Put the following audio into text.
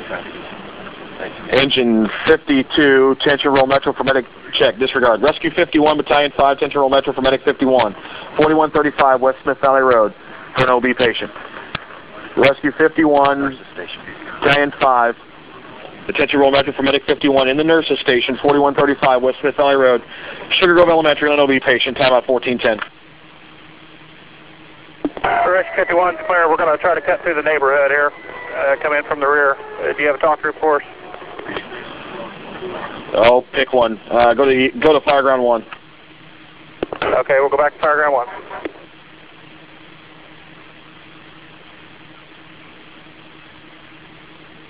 Engine 52, tension roll Metro for medic check, disregard. Rescue 51, Battalion 5, tension roll Metro for medic 51. 4135 West Smith Valley Road for an OB patient. Rescue 51, Battalion 5, attention roll Metro for medic 51 in the nurses station, 4135 West Smith Valley Road, Sugar Grove Elementary on an OB patient, timeout 1410. Rescue 51, clear. We're going to try to cut through the neighborhood here, come in from the rear. Do you have a talk group for us? Oh, pick one. Go to Fireground 1. Okay, we'll go back to Fireground 1.